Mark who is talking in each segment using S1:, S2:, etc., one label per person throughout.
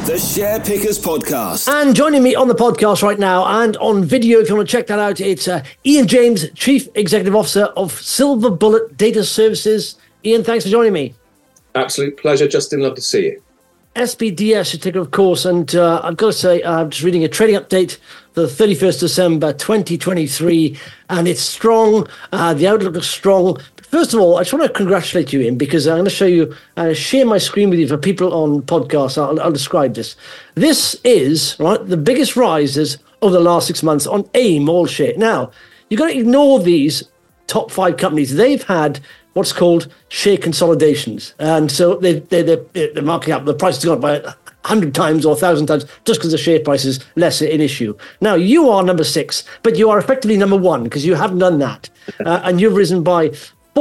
S1: The Share Pickers Podcast.
S2: And joining me on the podcast right now and on video, if you want to check that out, it's Ian James, Chief Executive Officer of Silver Bullet Data Services. Ian, thanks for joining me.
S3: Absolute pleasure, Justin. Love to see you.
S2: SBDS, you take it, of course, and I've got to say, I'm just reading a trading update for the 31st December 2023, and it's strong. The outlook is strong. First of all, I just want to congratulate you, Ian, because I'm going to show you, share my screen with you for people on podcasts. I'll describe this. This is, right, the biggest rises over the last 6 months on AIM all share. Now, you've got to ignore these top 5 companies. They've had what's called share consolidations. And so they're marking up, the price has gone up by 100 times or 1,000 times just because the share price is less an issue. Now, you are number 6, but you are effectively number 1 because you haven't done that. And you've risen by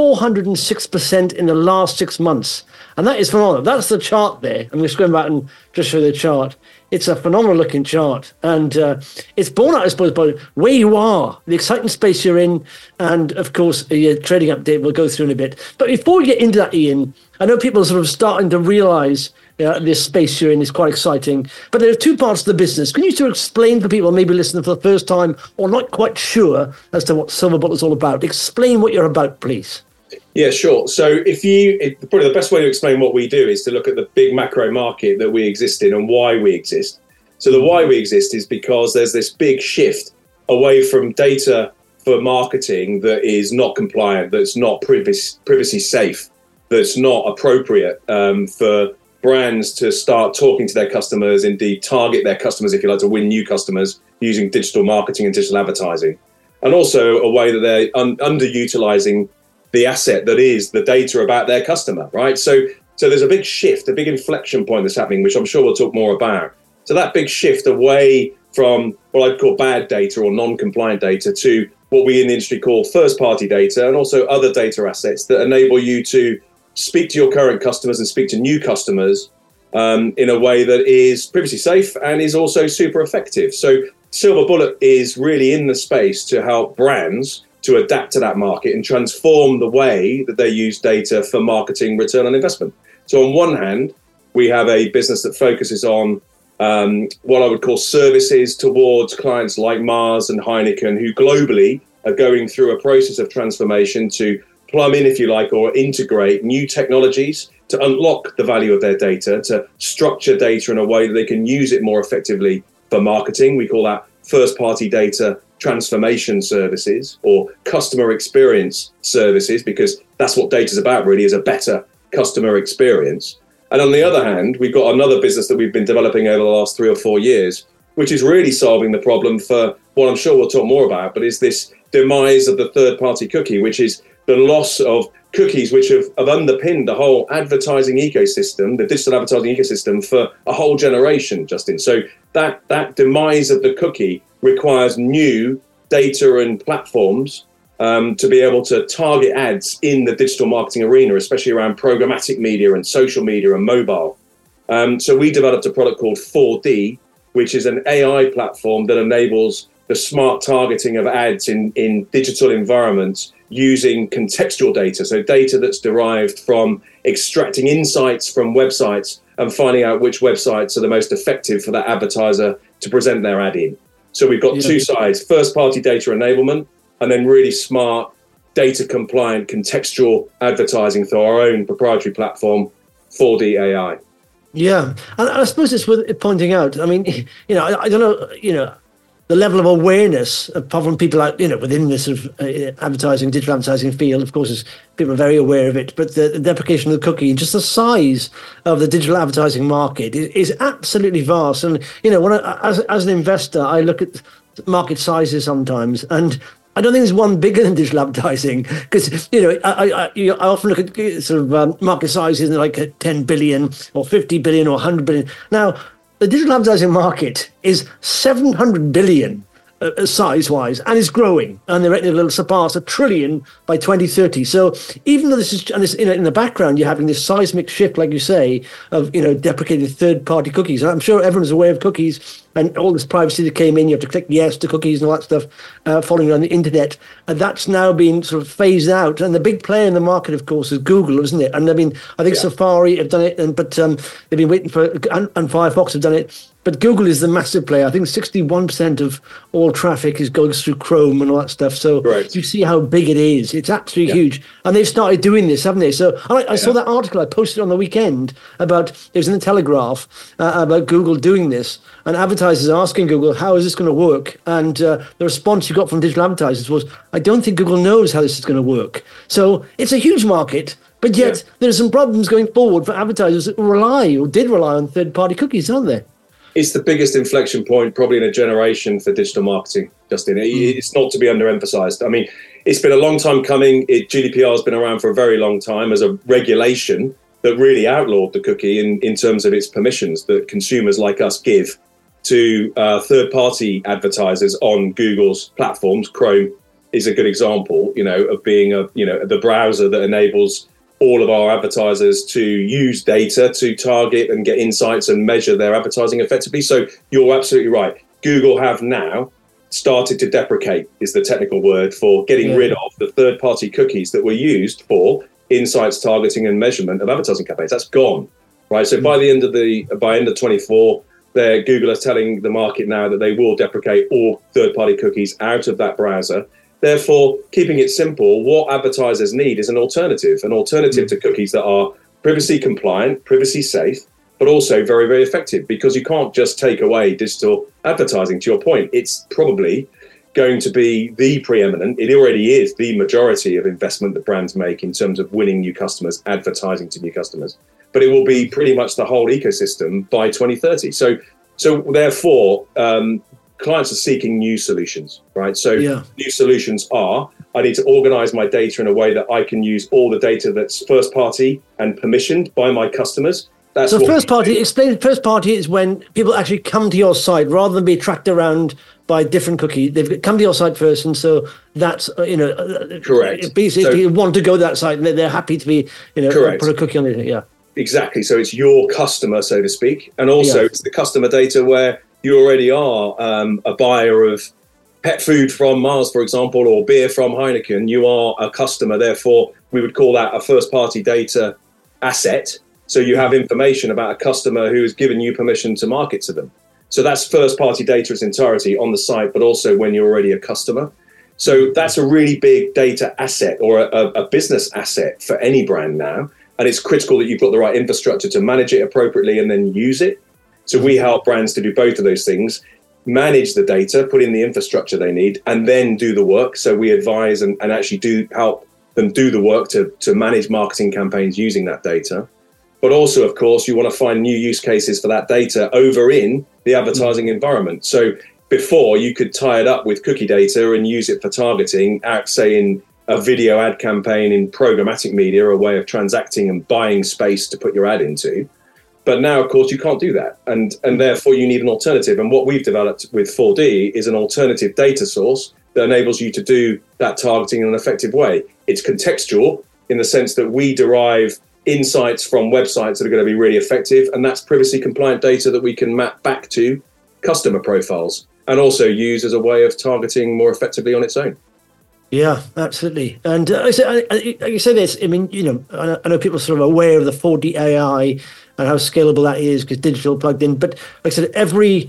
S2: 406% in the last 6 months. And that is phenomenal. That's the chart there. I'm just going back and just show the chart. It's a phenomenal looking chart. And it's born out, I suppose, by where you are, the exciting space you're in, and of course, your trading update we'll go through in a bit. But before we get into that, Ian, I know people are sort of starting to realize this space you're in is quite exciting. But there are 2 parts of the business. Can you sort of explain for people maybe listening for the first time or not quite sure as to what Silver Bullet is all about? Explain what you're about, please.
S3: Yeah, sure. So probably the best way to explain what we do is to look at the big macro market that we exist in and why we exist. So the why we exist is because there's this big shift away from data for marketing that is not compliant, that's not privacy safe, that's not appropriate for brands to start talking to their customers, indeed target their customers, if you like, to win new customers using digital marketing and digital advertising. And also a way that they're underutilizing the asset that is the data about their customer, right? So there's a big shift, a big inflection point that's happening, which I'm sure we'll talk more about. So that big shift away from what I'd call bad data or non-compliant data to what we in the industry call first-party data, and also other data assets that enable you to speak to your current customers and speak to new customers in a way that is privacy safe and is also super effective. So Silver Bullet is really in the space to help brands to adapt to that market and transform the way that they use data for marketing return on investment. So on one hand, we have a business that focuses on what I would call services towards clients like Mars and Heineken, who globally are going through a process of transformation to plumb in, if you like, or integrate new technologies to unlock the value of their data, to structure data in a way that they can use it more effectively for marketing. We call that first-party data transformation services or customer experience services, because that's what data is about, really, is a better customer experience. And on the other hand, we've got another business that we've been developing over the last 3 or 4 years, which is really solving the problem for what I'm sure we'll talk more about, but is this demise of the third-party cookie, which is the loss of cookies, which have underpinned the whole advertising ecosystem, the digital advertising ecosystem for a whole generation, Justin. So that demise of the cookie requires new data and platforms to be able to target ads in the digital marketing arena, especially around programmatic media and social media and mobile. So we developed a product called 4D, which is an AI platform that enables the smart targeting of ads in digital environments using contextual data, so data that's derived from extracting insights from websites and finding out which websites are the most effective for that advertiser to present their ad in. So we've got 2 sides, first-party data enablement, and then really smart, data-compliant, contextual advertising through our own proprietary platform, 4D AI.
S2: Yeah, and I suppose it's worth pointing out, I mean, I don't know, the level of awareness, apart from people out, within this sort of advertising, digital advertising field, of course, people are very aware of it, but the deprecation of the cookie and just the size of the digital advertising market is absolutely vast. And, when as an investor, I look at market sizes sometimes, and I don't think there's one bigger than digital advertising, because, I often look at sort of market sizes like 10 billion or 50 billion or 100 billion. Now, the digital advertising market is 700 billion size-wise, and is growing, and they're reckon it'll surpass $1 trillion by 2030. So even though this is, and this, in the background, you're having this seismic shift, like you say, of deprecated third-party cookies. And I'm sure everyone's aware of cookies. and all this privacy that came in. You have to click yes to cookies and all that stuff, following you on the internet. And that's now been sort of phased out. And the big player in the market, of course, is Google, isn't it? And I mean, I think Safari have done it, but they've been waiting for, and Firefox have done it. But Google is the massive player. I think 61% of all traffic goes through Chrome and all that stuff. So you see how big it is. It's absolutely huge. And they've started doing this, haven't they? So I saw that article I posted on the weekend about, it was in the Telegraph, about Google doing this. And advertisers asking Google, how is this going to work? And the response you got from digital advertisers was, I don't think Google knows how this is going to work. So it's a huge market. But yet there's some problems going forward for advertisers that rely or did rely on third-party cookies, aren't there?
S3: It's the biggest inflection point probably in a generation for digital marketing, Justin. It's not to be underemphasized. I mean, it's been a long time coming. GDPR has been around for a very long time as a regulation that really outlawed the cookie in terms of its permissions that consumers like us give to third-party advertisers on Google's platforms. Chrome is a good example, of being the browser that enables all of our advertisers to use data to target and get insights and measure their advertising effectively. So you're absolutely right. Google have now started to deprecate, is the technical word for getting rid of the third-party cookies that were used for insights, targeting, and measurement of advertising campaigns. That's gone, right? So by end of 24, Google is telling the market now that they will deprecate all third-party cookies out of that browser. Therefore, keeping it simple, what advertisers need is an alternative to cookies that are privacy compliant, privacy safe, but also very, very effective, because you can't just take away digital advertising. To your point, it's probably going to be the preeminent, it already is the majority of investment that brands make in terms of winning new customers, advertising to new customers. But it will be pretty much the whole ecosystem by 2030. So therefore, clients are seeking new solutions, right? So new solutions are, I need to organize my data in a way that I can use all the data that's first party and permissioned by my customers. That's
S2: so first party, explain first party is when people actually come to your site rather than be tracked around by different cookies. They've come to your site first, and so that's,
S3: correct.
S2: Basically, you want to go to that site and they're happy to be,
S3: correct.
S2: Put a cookie on it,
S3: Exactly, so it's your customer, so to speak. And also it's the customer data where you already are a buyer of pet food from Mars, for example, or beer from Heineken. You are a customer. Therefore, we would call that a first-party data asset. So you have information about a customer who has given you permission to market to them. So that's first-party data in its entirety on the site, but also when you're already a customer. So that's a really big data asset, or a business asset for any brand now. And it's critical that you've got the right infrastructure to manage it appropriately and then use it. So we help brands to do both of those things, manage the data, put in the infrastructure they need, and then do the work. So we advise and actually help them do the work to manage marketing campaigns using that data. But also, of course, you want to find new use cases for that data over in the advertising environment. So before, you could tie it up with cookie data and use it for targeting, say in a video ad campaign in programmatic media, a way of transacting and buying space to put your ad into. But now, of course, you can't do that. And therefore, you need an alternative. And what we've developed with 4D is an alternative data source that enables you to do that targeting in an effective way. It's contextual in the sense that we derive insights from websites that are going to be really effective. And that's privacy compliant data that we can map back to customer profiles and also use as a way of targeting more effectively on its own.
S2: Yeah, absolutely. And you say this, I mean, I know people are sort of aware of the 4D AI and how scalable that is because digital plugged in. But like I said, every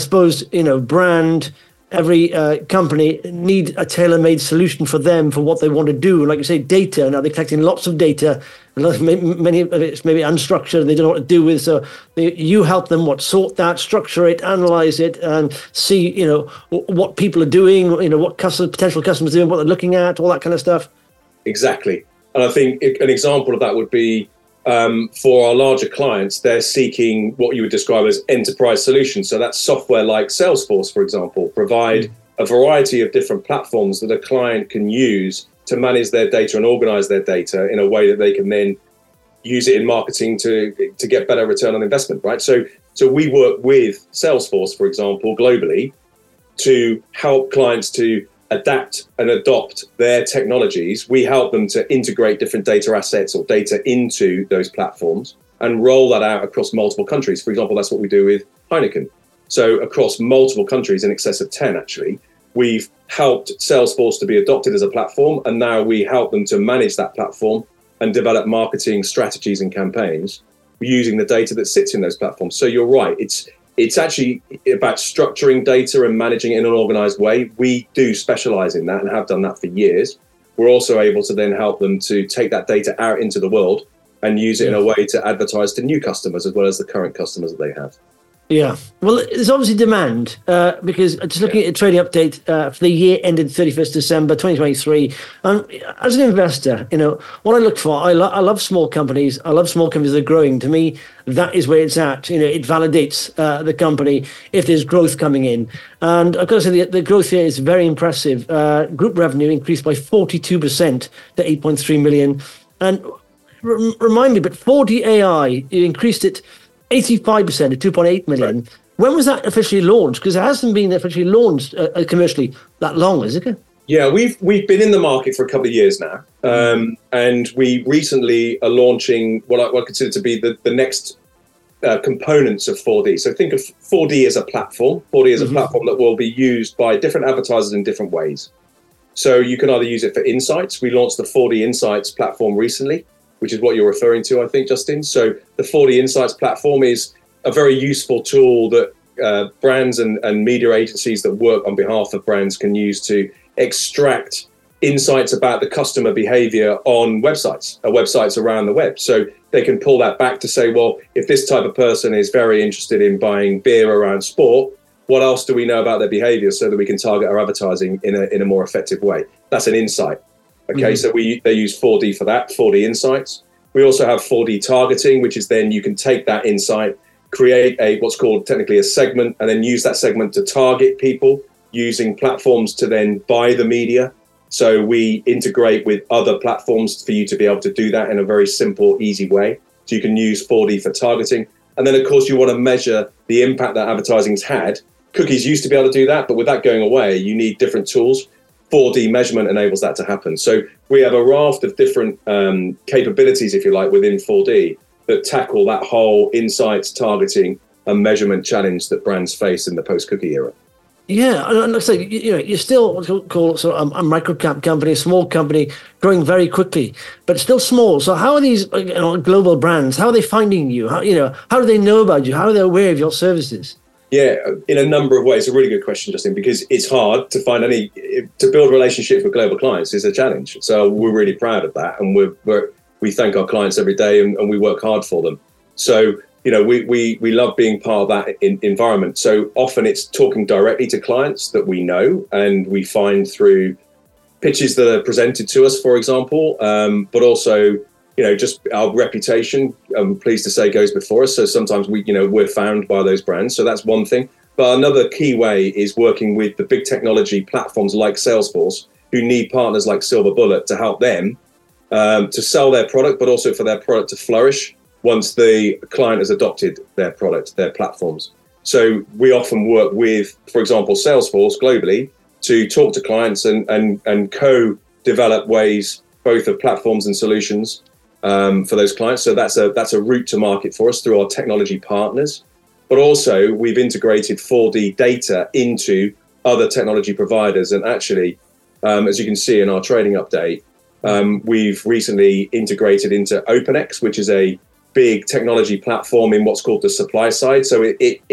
S2: brand, every company need a tailor-made solution for them for what they want to do. And like you say, data. Now they're collecting lots of data, and many of it's maybe unstructured. They don't know what to do with. So you help them sort that, structure it, analyze it, and see what people are doing. What potential customers are doing, what they're looking at, all that kind of stuff.
S3: Exactly. And I think an example of that would be for our larger clients, they're seeking what you would describe as enterprise solutions. So that's software like Salesforce, for example, provide a variety of different platforms that a client can use to manage their data and organize their data in a way that they can then use it in marketing to get better return on investment, right? So we work with Salesforce, for example, globally to help clients to adapt and adopt their technologies. We help them to integrate different data assets or data into those platforms and roll that out across multiple countries. For example, that's what we do with Heineken. So across multiple countries, in excess of 10 actually, we've helped Salesforce to be adopted as a platform, and now we help them to manage that platform and develop marketing strategies and campaigns using the data that sits in those platforms. So you're right, it's actually about structuring data and managing it in an organized way. We do specialize in that and have done that for years. We're also able to then help them to take that data out into the world and use it in a way to advertise to new customers as well as the current customers that they have.
S2: Yeah, well, there's obviously demand because just looking at a trading update for the year ended 31st December 2023. As an investor, what I look for, I love small companies. I love small companies that are growing. To me, that is where it's at. It validates the company if there's growth coming in. And I've got to say the growth here is very impressive. Group revenue increased by 42% to 8.3 million. And remind me, but 4D AI, you increased it 85% to 2.8 million. Right. When was that officially launched? Because it hasn't been officially launched commercially that long, is it?
S3: Yeah, we've been in the market for a couple of years now, and we recently are launching what I consider to be the next components of 4D. So think of 4D as a platform. 4D is a platform that will be used by different advertisers in different ways. So you can either use it for insights. We launched the 4D Insights platform recently, which is what you're referring to, I think, Justin. So the 4D Insights platform is a very useful tool that brands and media agencies that work on behalf of brands can use to extract insights about the customer behavior on websites around the web. So they can pull that back to say, well, if this type of person is very interested in buying beer around sport, what else do we know about their behavior so that we can target our advertising in a more effective way? That's an insight. Okay, so they use 4D for that, 4D Insights. We also have 4D Targeting, which is then you can take that insight, create what's called technically a segment, and then use that segment to target people using platforms to then buy the media. So we integrate with other platforms for you to be able to do that in a very simple, easy way. So you can use 4D for targeting. And then, of course, you want to measure the impact that advertising's had. Cookies used to be able to do that, but with that going away, you need different tools. 4D measurement enables that to happen. So we have a raft of different capabilities, if you like, within 4D that tackle that whole insights, targeting, and measurement challenge that brands face in the post-cookie era.
S2: Yeah, and like I say, you're still what we call sort of a micro-cap company, a small company, growing very quickly, but still small. So how are these global brands? How are they finding you? How do they know about you? How are they aware of your services?
S3: Yeah, in a number of ways. A really good question, Justin, because it's hard to find to build relationships with global clients is a challenge. So we're really proud of that, and we thank our clients every day, and we work hard for them. So we love being part of that environment. So often it's talking directly to clients that we know, and we find through pitches that are presented to us, for example, but also just our reputation, I'm pleased to say, goes before us. So sometimes we're found by those brands. So that's one thing. But another key way is working with the big technology platforms like Salesforce, who need partners like Silver Bullet to help them to sell their product, but also for their product to flourish once the client has adopted their product, their platforms. So we often work with, for example, Salesforce globally to talk to clients and co-develop ways both of platforms and solutions for those clients. So that's a route to market for us through our technology partners. But also we've integrated 4D data into other technology providers. And actually, as you can see in our trading update, we've recently integrated into OpenX, which is a big technology platform in what's called the supply side. So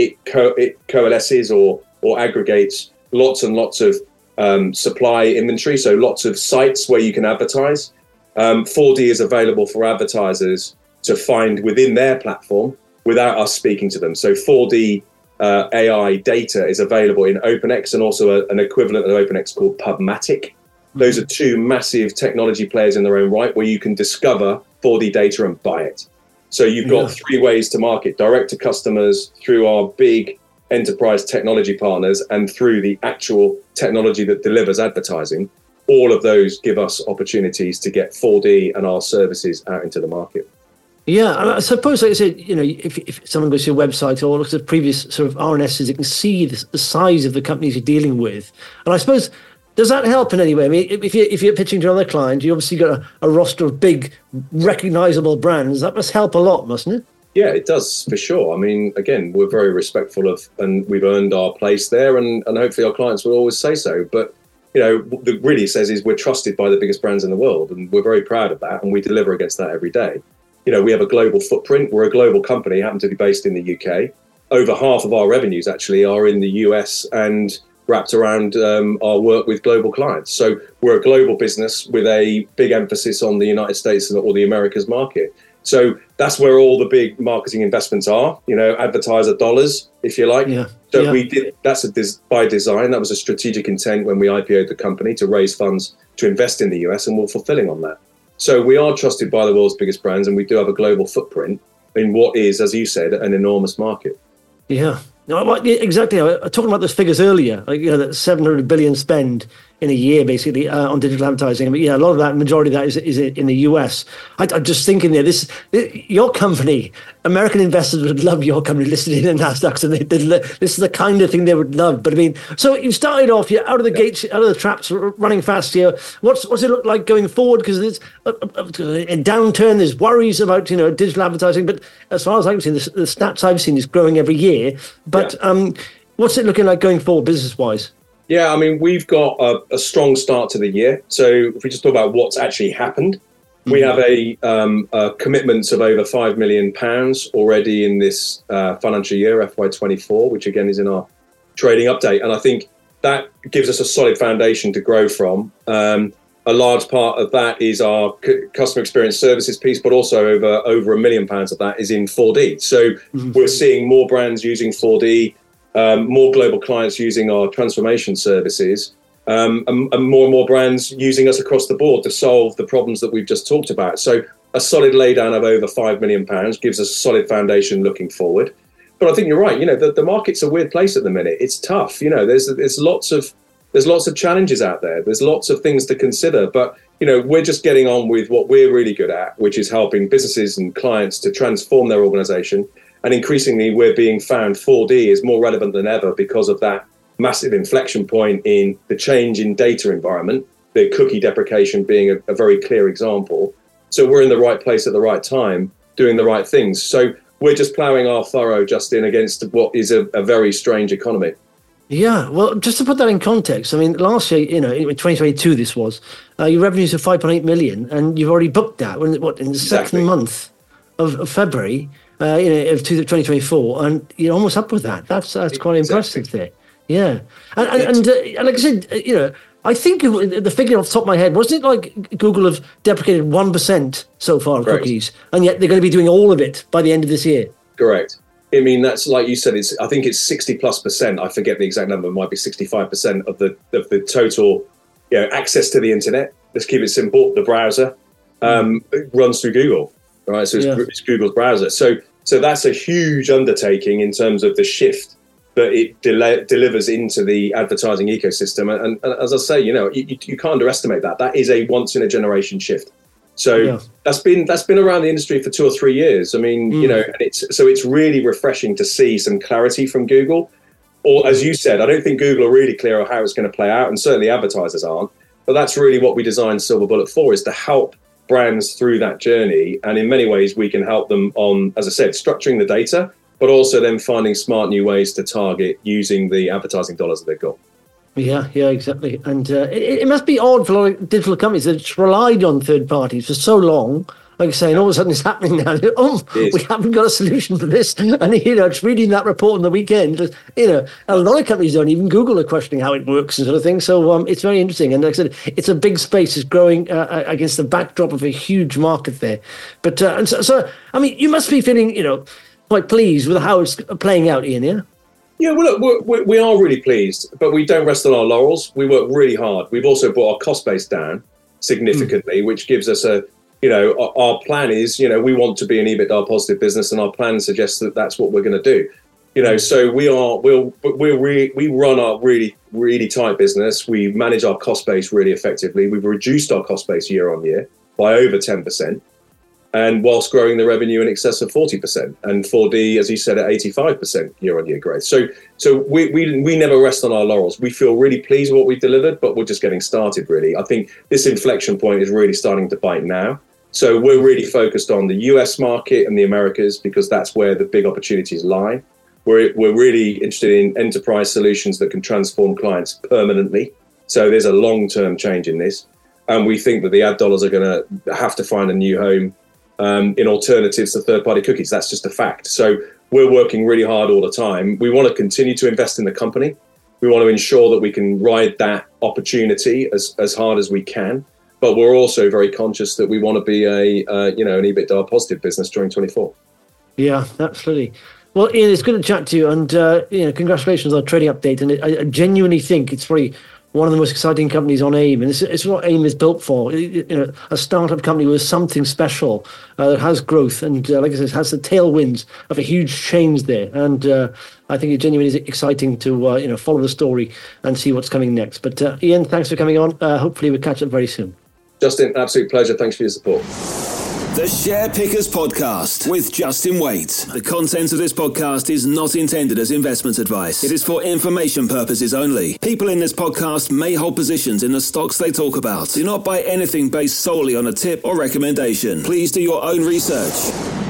S3: it coalesces or aggregates lots and lots of supply inventory. So lots of sites where you can advertise. 4D is available for advertisers to find within their platform without us speaking to them. So 4D AI data is available in OpenX and also an equivalent of OpenX called PubMatic. Those are two massive technology players in their own right where you can discover 4D data and buy it. So you've got three ways to market: direct to customers, through our big enterprise technology partners, and through the actual technology that delivers advertising. All of those give us opportunities to get 4D and our services out into the market.
S2: Yeah, I suppose, like I said, if someone goes to your website or looks at previous sort of RNSs, they can see the size of the companies you're dealing with. And I suppose, does that help in any way? I mean, if you're pitching to another client, you obviously got a roster of big, recognizable brands. That must help a lot, mustn't it?
S3: Yeah, it does for sure. I mean, again, we're very respectful of, and we've earned our place there, and hopefully our clients will always say so. But what it really says is we're trusted by the biggest brands in the world, and we're very proud of that, and we deliver against that every day. We have a global footprint. We're a global company, happen to be based in the UK. Over half of our revenues actually are in the US and wrapped around our work with global clients. So we're a global business with a big emphasis on the United States or the Americas market. So that's where all the big marketing investments are, advertiser dollars, if you like.
S2: Yeah.
S3: So we did, by design. That was a strategic intent when we IPO'd the company to raise funds to invest in the US, and we're fulfilling on that. So we are trusted by the world's biggest brands, and we do have a global footprint in what is, as you said, an enormous market.
S2: Yeah. No, exactly. I was talking about those figures earlier, that 700 billion spend in a year, basically, on digital advertising. I mean, a lot of that, majority of that is in the US. I'm just thinking there, your company, American investors would love your company listed in the NASDAQ. So this is the kind of thing they would love. But I mean, so you started off, you're out of the gates, out of the traps, running fast here. What's it look like going forward? Because there's a downturn, there's worries about, digital advertising. But as far as I've seen, the stats I've seen is growing every year. But what's it looking like going forward business-wise?
S3: Yeah, I mean, we've got a strong start to the year. So if we just talk about what's actually happened, we have a commitment of over £5 million already in this financial year, FY24, which again is in our trading update. And I think that gives us a solid foundation to grow from. A large part of that is our customer experience services piece, but also over £1 million of that is in 4D. So we're seeing more brands using 4D. More global clients using our transformation services, and more brands using us across the board to solve the problems that we've just talked about. So a solid laydown of over £5 million gives us a solid foundation looking forward. But I think you're right. The market's a weird place at the minute. It's tough. There's lots of challenges out there. There's lots of things to consider. But we're just getting on with what we're really good at, which is helping businesses and clients to transform their organization. And increasingly, we're being found 4D is more relevant than ever because of that massive inflection point in the change in data environment, the cookie deprecation being a very clear example. So we're in the right place at the right time, doing the right things. So we're just ploughing our furrow, Justin, against what is a very strange economy. Yeah,
S2: well, just to put that in context, I mean, last year, in 2022, this was, your revenues are 5.8 million, and you've already booked that in the second month of February. Of 2024, and you're almost up with that. That's quite impressive there. Yeah, and like I said, I think the figure off the top of my head, wasn't it like Google have deprecated 1% so far of cookies, and yet they're going to be doing all of it by the end of this year?
S3: Correct. I mean, that's like you said. I think it's 60+%. I forget the exact number. It might be 65% of the total, access to the internet. Let's keep it simple. The browser runs through Google. Right, so it's Google's browser. So that's a huge undertaking in terms of the shift that it delivers into the advertising ecosystem. And as I say, you can't underestimate that. That is a once in a generation shift. So that's been around the industry for 2 or 3 years. I mean, and it's really refreshing to see some clarity from Google. Or as you said, I don't think Google are really clear on how it's going to play out, and certainly advertisers aren't. But that's really what we designed Silver Bullet for, is to help brands through that journey. And in many ways, we can help them on, as I said, structuring the data, but also then finding smart new ways to target using the advertising dollars that they've got.
S2: Yeah, exactly. And it must be odd for a lot of digital companies that relied on third parties for so long. Like I say, and all of a sudden it's happening now. We haven't got a solution for this. And, just reading that report on the weekend, a lot of companies don't, even Google are questioning how it works and sort of thing. So it's very interesting. And like I said, it's a big space. It's growing against the backdrop of a huge market there. But, so, I mean, you must be feeling, quite pleased with how it's playing out, Ian, yeah?
S3: Yeah, well, look, we are really pleased, but we don't rest on our laurels. We work really hard. We've also brought our cost base down significantly, which gives us our plan is, we want to be an EBITDA positive business, and our plan suggests that that's what we're going to do. So we run our really, really tight business. We manage our cost base really effectively. We've reduced our cost base year on year by over 10%, and whilst growing the revenue in excess of 40%, and 4D, as you said, at 85% year on year growth. So we never rest on our laurels. We feel really pleased with what we've delivered, but we're just getting started, really. I think this inflection point is really starting to bite now. So we're really focused on the US market and the Americas because that's where the big opportunities lie. We're really interested in enterprise solutions that can transform clients permanently. So there's a long-term change in this. And we think that the ad dollars are going to have to find a new home in alternatives to third-party cookies. That's just a fact. So we're working really hard all the time. We want to continue to invest in the company. We want to ensure that we can ride that opportunity as hard as we can. But we're also very conscious that we want to be an EBITDA positive business during 24.
S2: Yeah, absolutely. Well, Ian, it's good to chat to you, and congratulations on the trading update. And I genuinely think it's probably one of the most exciting companies on AIM, and it's what AIM is built for. A startup company with something special that has growth, and like I said, has the tailwinds of a huge change there. And I think it genuinely is exciting to follow the story and see what's coming next. But Ian, thanks for coming on. Hopefully, we'll catch up very soon.
S3: Justin, absolute pleasure. Thanks for your support.
S1: The Share Pickers Podcast with Justin Waite. The content of this podcast is not intended as investment advice. It is for information purposes only. People in this podcast may hold positions in the stocks they talk about. Do not buy anything based solely on a tip or recommendation. Please do your own research.